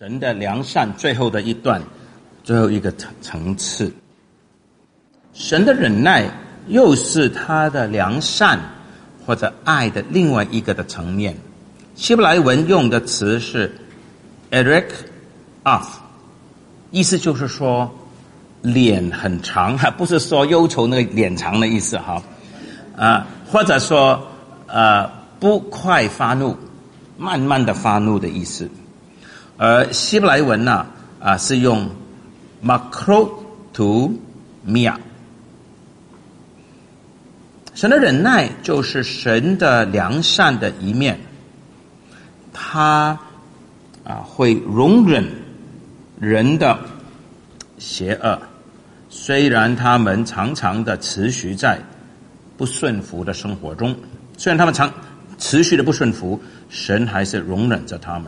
神的良善最后的一段，最后一个层次。神的忍耐又是他的良善或者爱的另外一个的层面。希伯来文用的词是 Eric Af， 意思就是说脸很长，不是说忧愁那个脸长的意思哈，或者说不快发怒，慢慢的发怒的意思。而希伯来文呢是用 Makrothumia。神的忍耐就是神的良善的一面，他会容忍人的邪恶，虽然他们常常的持续在不顺服的生活中，虽然他们持续的不顺服，神还是容忍着他们。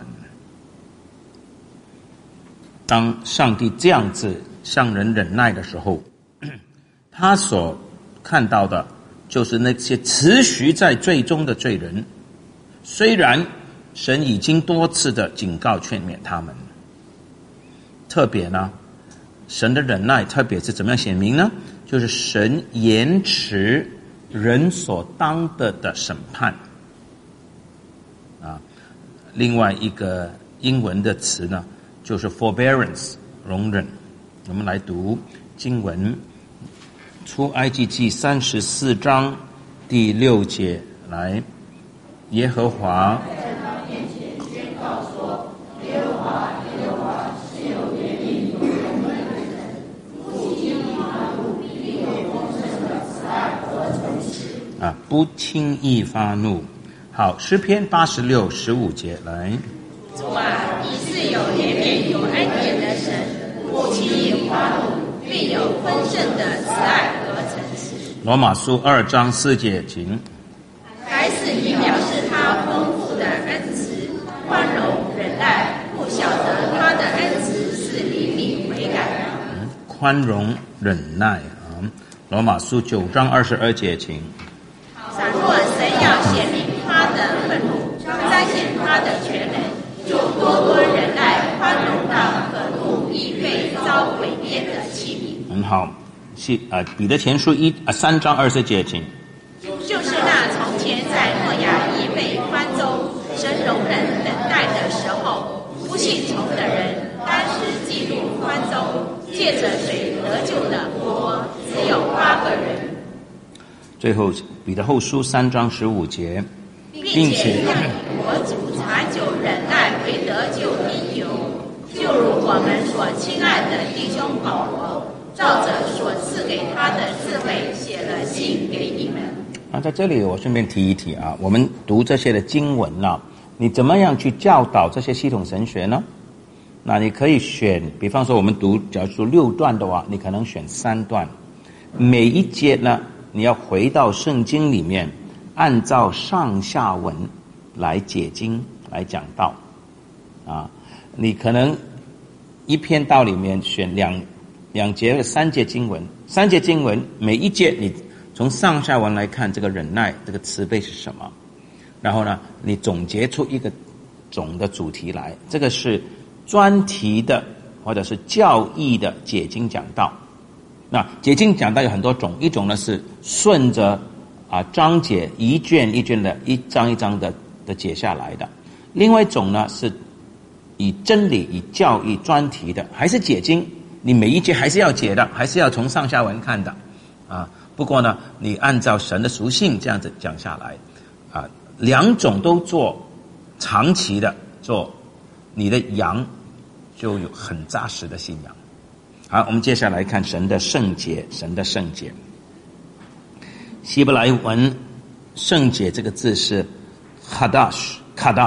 当上帝这样子向人忍耐的时候，他所看到的就是那些持续在罪中的罪人，虽然神已经多次的警告劝勉他们，特别呢，神的忍耐特别是怎么样显明呢？就是神延迟人所当的审判。另外一个英文的词呢，就是 forbearance， 容忍。我们来读经文，出埃及记34章第6节，来，耶和华在他面前宣告说，耶和华是有怜悯有容忍的神，不轻易发怒，并有丰盛的慈爱和诚实。不轻易发怒。好，诗篇86 15节，来， 主啊，你是有怜悯有恩典的神，不轻易发怒，并有丰盛的慈爱和诚实。 罗马书2章4节，请。 该是以表示他丰富的恩慈、宽容、忍耐，不晓得他的恩慈是灵敏悔改。 宽容忍耐罗马书9章22节，请。 倘若神要显明他的愤怒，彰显他的全能，就多多忍耐，宽容到可怒亦被遭毁灭的器皿。 很好，彼得前书3章20节，请。 就是那从前在诺亚亦被方舟神容忍等待的时候，不信从的人当时进入方舟，借着水得救的不多，只有8个人。 最后彼得后书3章15节， 并且让我主长久忍耐为得救因由，就如我们所亲爱的弟兄保罗照着所赐给他的智慧写了信给你们。 在这里我顺便提一提我们读这些的经文你怎么样去教导这些系统神学呢？那你可以选，比方说我们读假如说6段的话，你可能选3段，每一节呢你要回到圣经里面，按照上下文来解经来讲道你可能一篇道里面选两节或3节经文，3节经文每一节你从上下文来看这个忍耐这个慈悲是什么，然后呢你总结出一个总的主题来，这个是专题的或者是教义的解经讲道。那解经讲道有很多种，一种呢是顺着章节一卷一卷的一章一章的解下来的，另外一种呢是以真理以教义专题的，还是解经，你每一节还是要解的，还是要从上下文看的不过呢你按照神的属性这样子讲下来两种都做长期的做，你的羊就有很扎实的信仰。好，我们接下来看神的圣洁。神的圣洁，希伯来文圣洁这个字是 Kadash，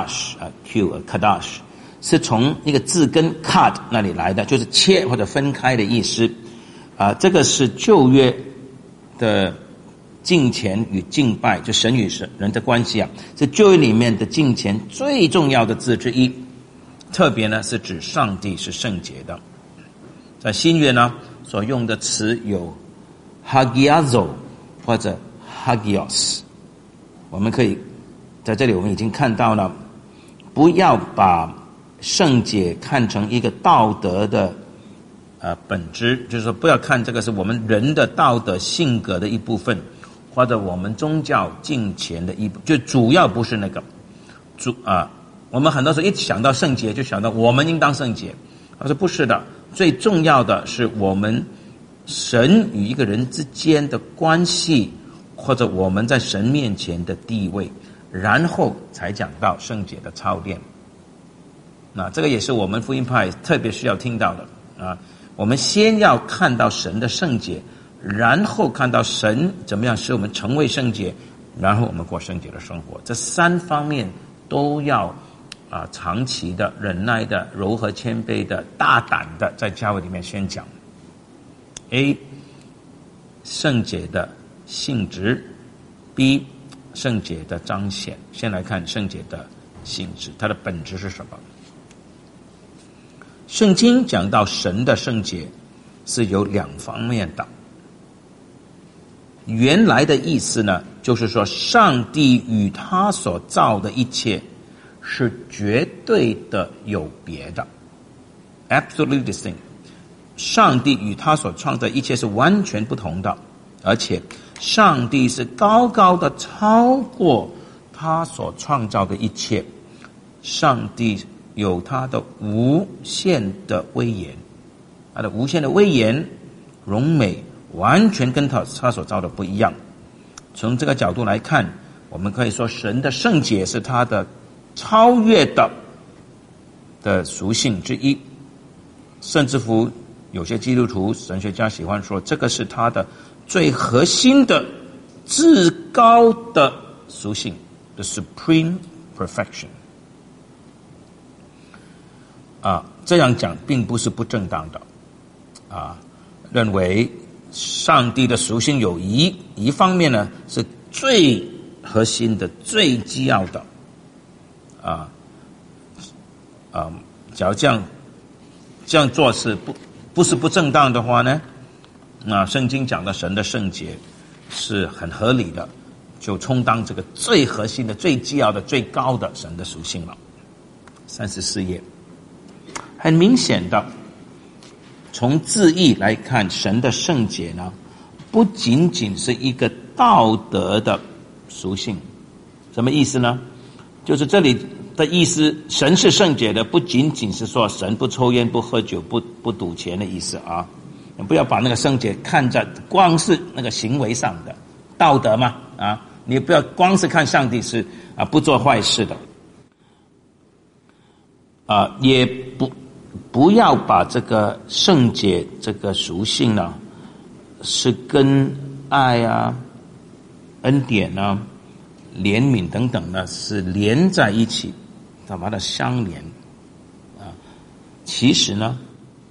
是从一个字根 kad 那里来的，就是切或者分开的意思这个是旧约的敬虔与敬拜，就神与人的关系是旧约里面的敬虔最重要的字之一，特别呢是指上帝是圣洁的。在新约呢所用的词有 hagiazo 或者 hagios， 我们可以在这里我们已经看到了，不要把圣洁看成一个道德的本质，就是说不要看这个是我们人的道德性格的一部分，或者我们宗教敬虔的一部分，就主要不是那个我们很多时候一想到圣洁就想到我们应当圣洁，他说不是的，最重要的是我们神与一个人之间的关系，或者我们在神面前的地位，然后才讲到圣洁的操练。那这个也是我们福音派特别需要听到的我们先要看到神的圣洁，然后看到神怎么样使我们成为圣洁，然后我们过圣洁的生活。这三方面都要长期的、忍耐的、柔和谦卑的、大胆的在教会里面先讲。A. 圣洁的性质， B. 圣洁的彰显。先来看圣洁的性质，它的本质是什么？圣经讲到神的圣洁是有两方面的。原来的意思呢，就是说上帝与他所造的一切是绝对的有别的 ，absolutely distinct。上帝与他所创造的一切是完全不同的，而且上帝是高高的超过他所创造的一切。上帝有他的无限的威严，他的无限的威严、荣美，完全跟他所造的不一样。从这个角度来看，我们可以说神的圣洁是他的超越的属性之一，甚至乎有些基督徒神学家喜欢说，这个是他的最核心的、至高的属性 ，the supreme perfection。这样讲并不是不正当的，认为上帝的属性有一方面呢是最核心的、最基要的，假如这样做是不是不正当的话呢？圣经讲的神的圣洁是很合理的，就充当这个最核心的、最基要的、最高的神的属性了。34页。很明显的，从字义来看，神的圣洁呢，不仅仅是一个道德的属性。什么意思呢？就是这里的意思，神是圣洁的，不仅仅是说神不抽烟、不喝酒、不赌钱的意思不要把那个圣洁看在光是那个行为上的道德嘛你不要光是看上帝是不做坏事的也不要把这个圣洁这个属性呢，是跟爱恩典怜悯等等呢是连在一起，把它相连其实呢，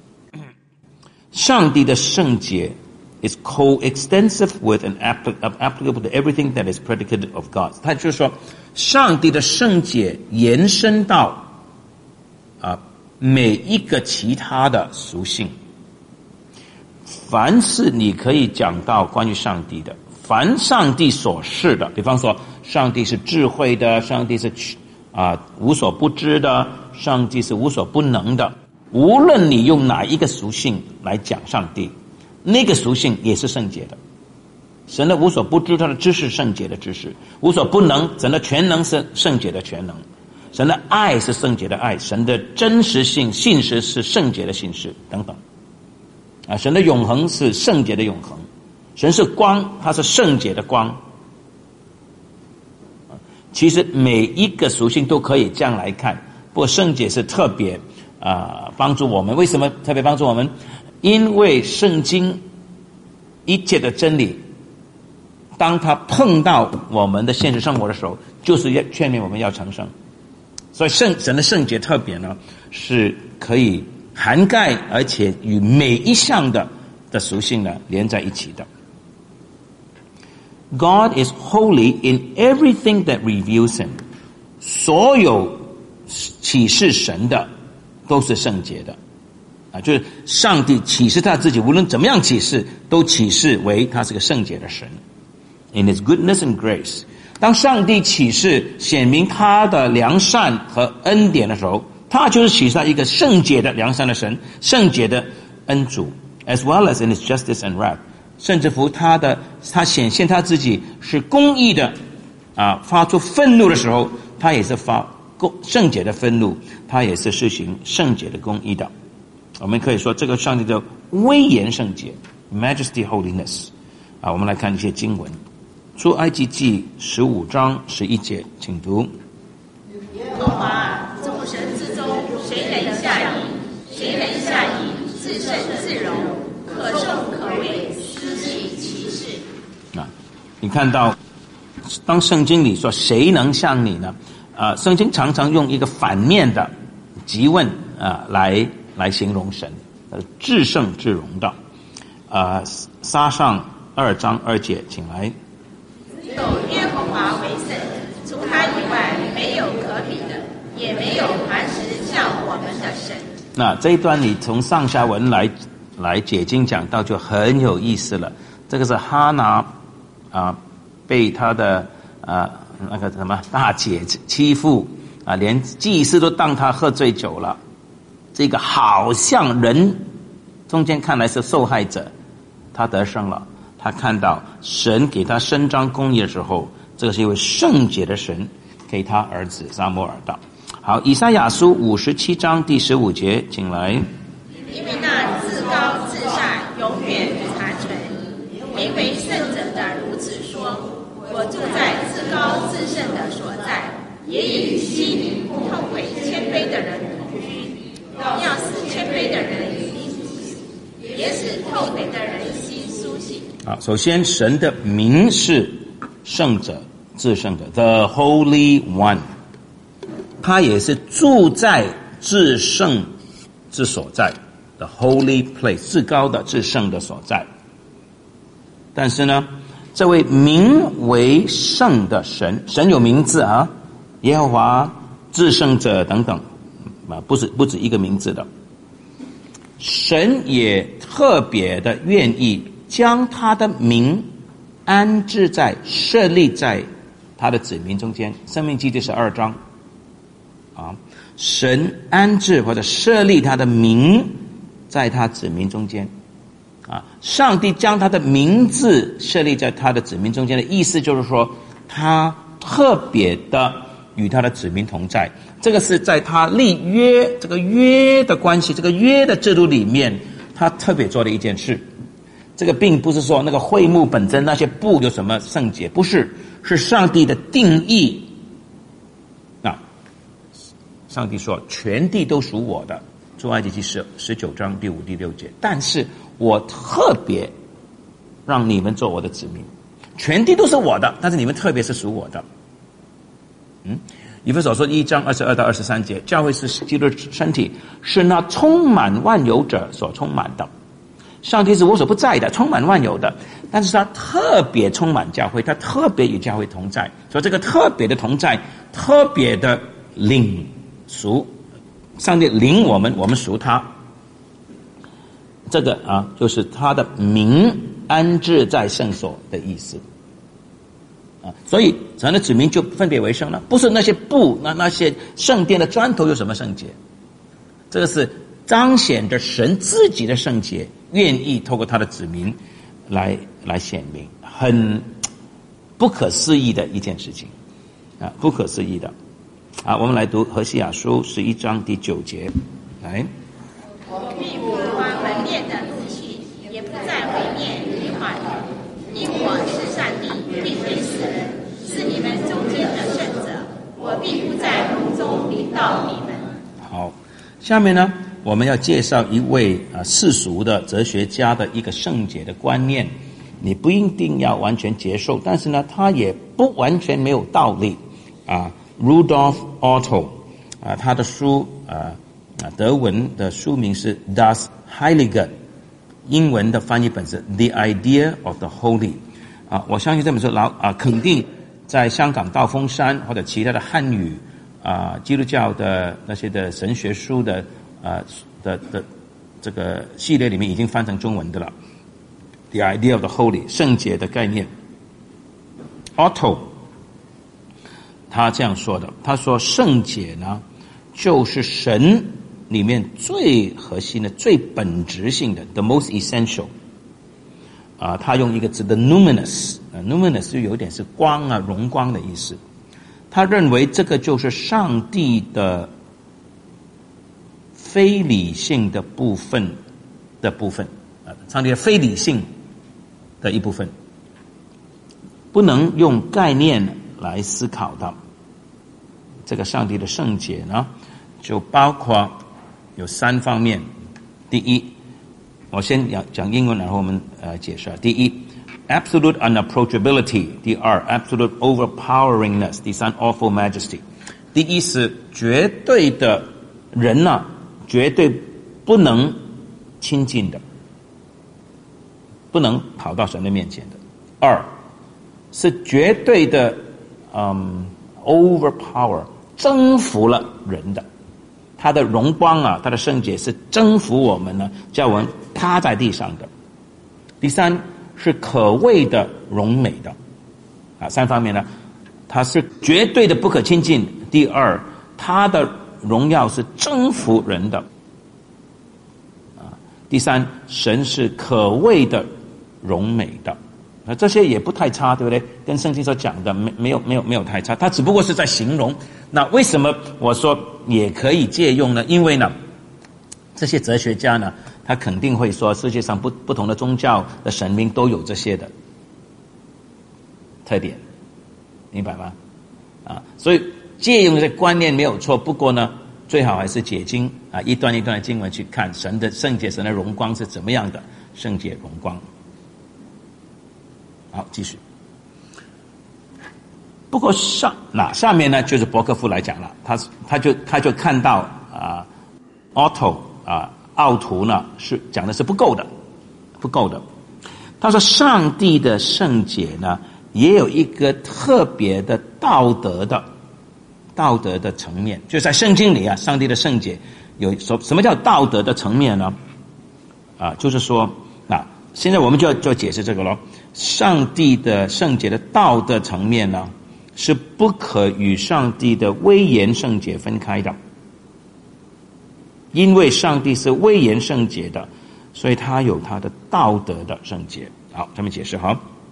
上帝的圣洁 is coextensive with and applicable to everything that is predicated of God。他就是说，上帝的圣洁延伸到每一个其他的属性。凡是你可以讲到关于上帝的，凡上帝所示的，比方说上帝是智慧的，上帝是无所不知的，上帝是无所不能的，无论你用哪一个属性来讲上帝，那个属性也是圣洁的。神的无所不知，他的知识圣洁的知识；无所不能，神的全能是圣洁的全能；神的爱是圣洁的爱，神的真实性、信实是圣洁的信实等等。神的永恒是圣洁的永恒，神是光，他是圣洁的光。其实每一个属性都可以这样来看，不过圣洁是特别帮助我们。为什么特别帮助我们？因为圣经一切的真理，当它碰到我们的现实生活的时候，就是要劝勉我们要成圣。所以神的圣洁特别呢，是可以涵盖而且与每一项的属性呢连在一起的。God is holy in everything that reveals him。 所有启示神的都是圣洁的就是上帝启示他自己，无论怎么样启示，都启示为他是个圣洁的神。In his goodness and grace， 当上帝启示显明他的良善和恩典的时候， 他就是许下一个圣洁的良善的神，圣洁的恩主 ，as well as in his justice and wrath。甚至乎他显现他自己是公义的发出愤怒的时候，他也是发圣洁的愤怒，他也是施行圣洁的公义的。我们可以说这个上帝的威严圣洁 ，Majesty Holiness。我们来看一些经文，出埃及记15章11节，请读。 耶和华众神之中，谁能下淫？谁能下淫？自胜自荣，可颂可畏，施行其事。 你看到，当圣经里说谁能像你呢？圣经常常用一个反面的疑问来形容神，至圣至荣的。撒上2章2节，请来。 只有耶和华为圣，除他以外没有可比的，也没有磐石像我们的神。 那这一段你从上下文来解经讲到就很有意思了。这个是哈拿被他的那个什么大姐欺负连祭司都当他喝醉酒了。这个好像人中间看来是受害者，他得胜了。他看到神给他伸张公义的时候，这个是一位圣洁的神给他儿子撒母耳的。好，以赛亚书57章第15节，请来。 因为那至高至善永远长存，名为圣者的如此说：我住在至高至圣的所在，也与心灵痛悔谦卑的人同居，要使谦卑的人也使后悔的人心苏醒。 好，首先神的名是圣者至圣者 The Holy One， 他也是住在至圣之所在的 Holy Place， 至高的至圣的所在。但是呢，这位名为圣的神，神有名字耶和华至圣者等等不止一个名字的。神也特别的愿意将他的名设立在他的子民中间。申命记第12章神安置或者设立他的名在他子民中间上帝将他的名字设立在他的子民中间的意思就是说，他特别的与他的子民同在。这个是在他立约这个约的关系，这个约的制度里面，他特别做的一件事。这个并不是说那个会幕本身那些布有什么圣洁，不是，是上帝的定义。上帝说全地都属我的，出埃及记19章第5、第6节。但是我特别让你们做我的子民，全地都是我的，但是你们特别是属我的。以弗所说1章22到23节，教会是基督身体，是那充满万有者所充满的。上帝是无所不在的，充满万有的，但是他特别充满教会，他特别与教会同在。所以这个特别的同在，特别的领属，上帝领我们，我们属他。这个就是他的名安置在圣所的意思。所以神的子民就分别为圣了，不是那些布那些圣殿的砖头有什么圣洁，这个是彰显着神自己的圣洁，愿意透过他的子民来显明，很不可思议的一件事情不可思议的我们来读何西阿书11章第9节，来。 我必不发门面的怒气，也不再毁灭你话语，因我是上帝，并非死人，是你们中间的圣者，我必不在梦中领导你们。 好，下面呢，我们要介绍一位世俗的哲学家的一个圣洁的观念，你不一定要完全接受，但是呢，他也不完全没有道理Rudolf Otto 他的书德文的书名是 Das Heilige， 英文的翻译本是 The Idea of the Holy。我相信这本书肯定在香港道风山或者其他的汉语基督教的那些的神学书的这个系列里面已经翻成中文的了。The Idea of the Holy， 圣洁的概念。Otto他这样说的，他说圣洁呢， 就是神里面最核心的、最本质性的 ，the most essential。他用一个字的 numinous，numinous 就有点是光啊、荣光的意思。他认为这个就是上帝的非理性的部分，上帝的非理性的一部分，不能用概念来思考的。这个上帝的圣洁呢，就包括有3方面。第一，我先讲英文，然后我们解释。第一 ，absolute unapproachability； 第二 ，absolute overpoweringness； 第三 ，awful majesty。第一是绝对的人呢，绝对不能亲近的，不能跑到神的面前的。二是绝对的overpower， 征服了人的。他的荣光啊，他的圣洁是征服我们呢，叫我们趴在地上的。第三是可畏的荣美的，3方面呢，他是绝对的不可亲近。第二，他的荣耀是征服人的。第三，神是可畏的荣美的。这些也不太差，对不对？跟圣经所讲的没有太差，它只不过是在形容。那为什么我说也可以借用呢？因为呢，这些哲学家呢，他肯定会说世界上不同的宗教的神明都有这些的特点，明白吗？所以借用这观念没有错，不过呢，最好还是解经一段一段的经文去看神的圣洁、神的荣光是怎么样的圣洁荣光。好，继续。不过下面呢，就是伯克夫来讲了，他就看到奥图呢是讲的是不够的。他说，上帝的圣洁呢，也有一个特别的道德的层面，就在圣经里啊，上帝的圣洁有什么叫道德的层面呢？就是说，现在我们就要解释这个咯。上帝的圣洁的道德层面呢，是不可与上帝的威严圣洁分开的。因为上帝是威严圣洁的，所以他有他的道德的圣洁。好，咱们解释好。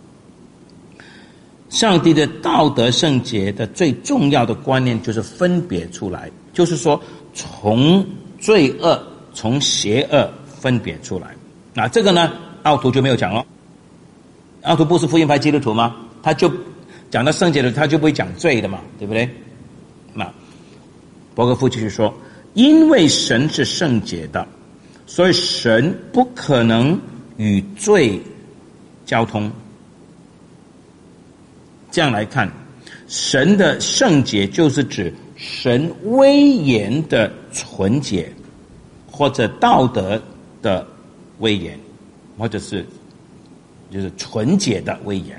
上帝的道德圣洁的最重要的观念就是分别出来，就是说从罪恶、从邪恶分别出来。这个呢，奥图就没有讲了。奥图不是福音派基督徒吗？他就讲到圣洁的，他就不会讲罪的嘛，对不对？伯克夫继续说，因为神是圣洁的，所以神不可能与罪交通。这样来看，神的圣洁就是指神威严的纯洁，或者道德的威严，或者是就是纯洁的威严。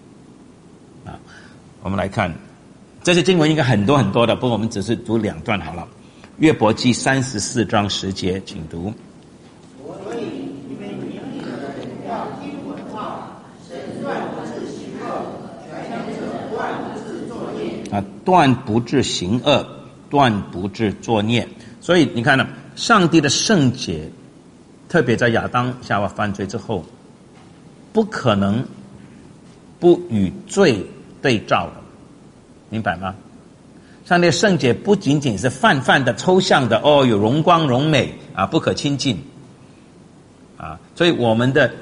我们来看这些经文应该很多很多的，不过我们只是读2段好了。约伯记34章10节，请读。 所以你们明理的人要听我的话，神断不致行恶，全能者断不致作孽。 断不致行恶，断不致作孽。所以你看呢，上帝的圣洁，特别在亚当夏娃犯罪之后，不可能不与罪对照的，明白吗？上帝的圣洁不仅仅是泛的抽象的有荣光荣美不可亲近所以我们的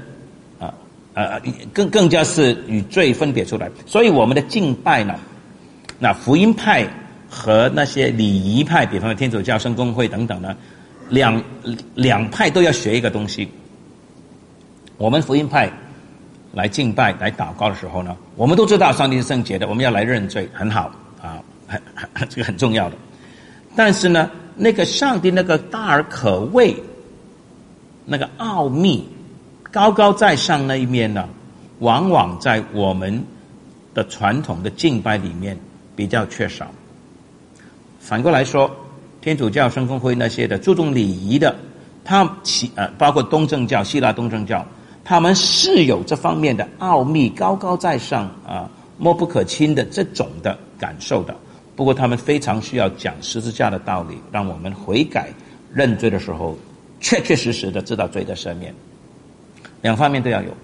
更加是与罪分别出来。所以我们的敬拜呢，那福音派和那些礼仪派，比方说天主教、圣公会等等呢，两派都要学一个东西。我们福音派来敬拜、来祷告的时候呢，我们都知道上帝是圣洁的，我们要来认罪，很好这个很重要的。但是呢，那个上帝那个大而可畏、那个奥秘、高高在上那一面呢，往往在我们的传统的敬拜里面比较缺少。反过来说，天主教、圣公会那些的注重礼仪的，包括东正教、希腊东正教，他们是有这方面的奥秘、高高在上摸不可亲的这种的感受的。 不过他们非常需要讲十字架的道理，让我们悔改认罪的时候确确实实的知道罪的赦免，两方面都要有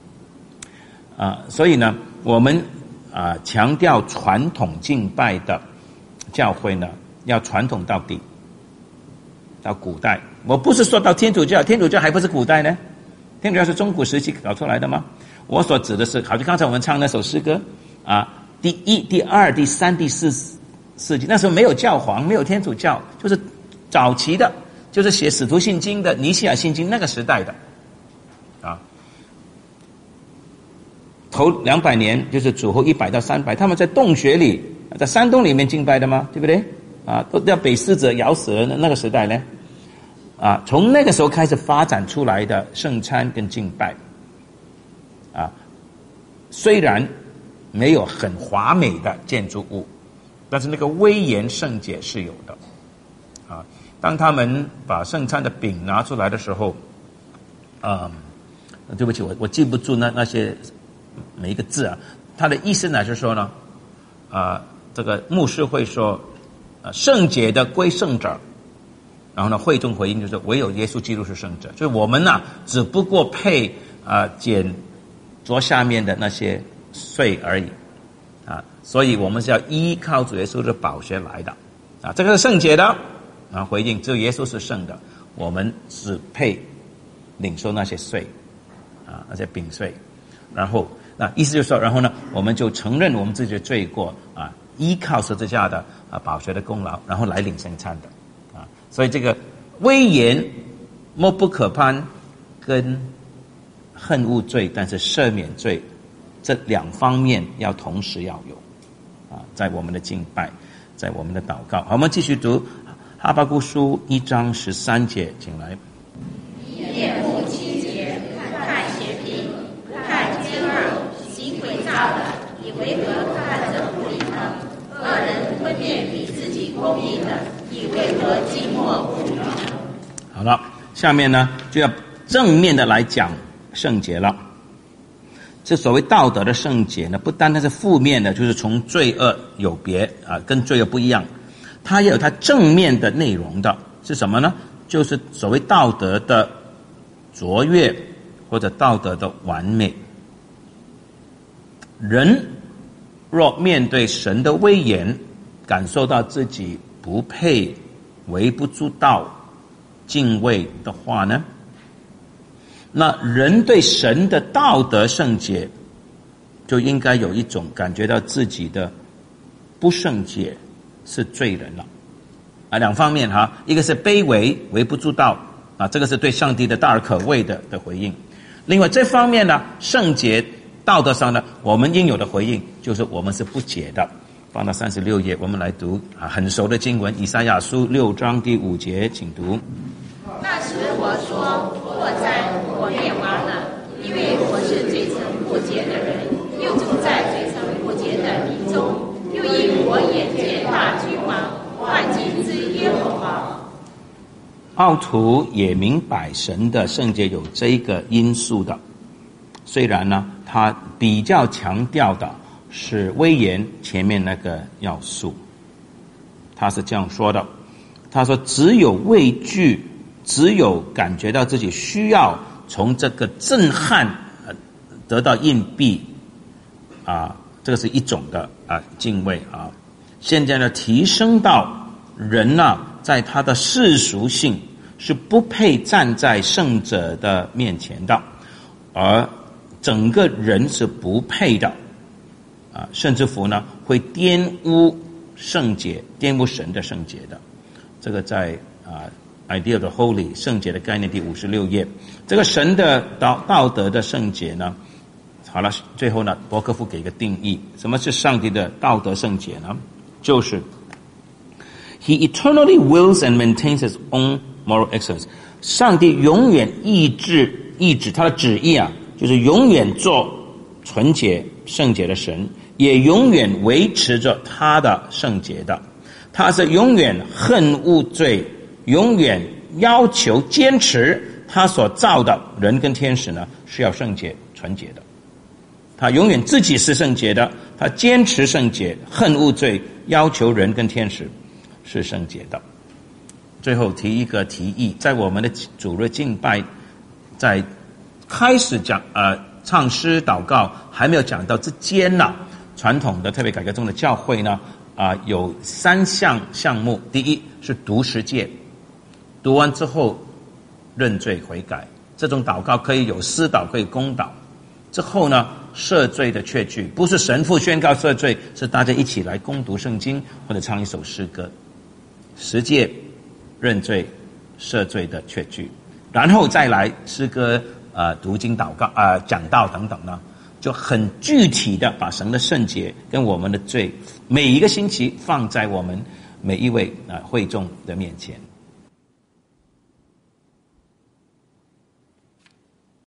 所以呢我们强调传统敬拜的教会呢要传统到底，到古代。我不是说到天主教，天主教还不是古代呢，天主教是中古时期搞出来的吗？我所指的是好像刚才我们唱那首诗歌第一、第二、第三、第四世纪，那时候没有教皇，没有天主教，就是早期的，就是写使徒信经的尼西亚信经那个时代的头200年就是主后100到300，他们在洞穴里，在山洞里面敬拜的吗？对不对都叫北施者咬死了那个时代呢从那个时候开始发展出来的圣餐跟敬拜虽然没有很华美的建筑物，但是那个威严圣洁是有的当他们把圣餐的饼拿出来的时候对不起，我记不住那些每一个字他的意思呢是说呢这个牧师会说圣洁的归圣者，然后呢会众回应就是唯有耶稣基督是圣者，就是我们只不过配捡桌下面的那些税而已所以我们是要依靠主耶稣的宝血来的这个是圣洁的回应只有耶稣是圣的，我们只配领受那些税那些饼税，然后那意思就是说，然后呢我们就承认我们自己的罪过依靠十字架的宝血的功劳，然后来领圣餐的所以这个威严莫不可攀跟恨恶罪但是赦免罪这两方面要同时要有在我们的敬拜，在我们的祷告。好，我们继续读哈巴谷书1章13节，请来。 眼目清洁，看邪僻，看奸恶，行诡诈的，你为何看着不理呢？恶人吞灭比自己公义的，你为何静默不语呢？ 好了，下面呢就要正面的来讲圣洁了。这所谓道德的圣洁呢，不单单是负面的，就是从罪恶有别跟罪恶不一样，它也有它正面的内容的，是什么呢？就是所谓道德的卓越或者道德的完美。人若面对神的威严，感受到自己不配、微不足道、敬畏的话呢，那人对神的道德圣洁就应该有一种感觉到自己的不圣洁，是罪人了两方面一个是卑微、微不足道这个是对上帝的大而可畏的回应。另外这方面呢，圣洁道德上呢，我们应有的回应就是我们是不洁的。放到36页，我们来读很熟的经文，以赛亚书6章第5节，请读。 那时我说，祸哉，我灭亡了，因为我是罪曾不洁的人，又住在罪曾不洁的民中，又因我眼见大君王，万军之耶和华。 奥图也明白神的圣洁有这个因素的，虽然呢他比较强调的是威严前面那个要素。他是这样说的，他说只有畏惧，只有感觉到自己需要从这个震撼得到硬币这个是一种的敬畏现在呢提升到人在他的世俗性是不配站在圣者的面前的，而整个人是不配的甚至乎呢会玷污圣洁，玷污神的圣洁的。这个在Idea of the Holy 圣洁的概念第56页。这个神的道德的圣洁呢，好了，最后呢伯克夫给一个定义，什么是上帝的道德圣洁呢？就是 He eternally wills and maintains his own moral excellence。 上帝永远意志他的旨意就是永远做纯洁圣洁的神，也永远维持着他的圣洁的。他是永远恨恶罪，永远要求坚持他所造的人跟天使呢是要圣洁纯洁的。 他永远自己是圣洁的，他坚持圣洁，恨恶罪，要求人跟天使是圣洁的。最后提一个提议，在我们的主日敬拜，在开始唱诗祷告还没有讲到之间呢，传统的特别改革中的教会呢有3项目。第一是读十诫，读完之后认罪悔改，这种祷告可以有私祷可以公祷。之后呢，赦罪的确据，不是神父宣告赦罪，是大家一起来攻读圣经或者唱一首诗歌。十诫认罪赦罪的确据，然后再来诗歌读经祷告讲道等等呢，就很具体的把神的圣洁跟我们的罪每一个星期放在我们每一位会众的面前。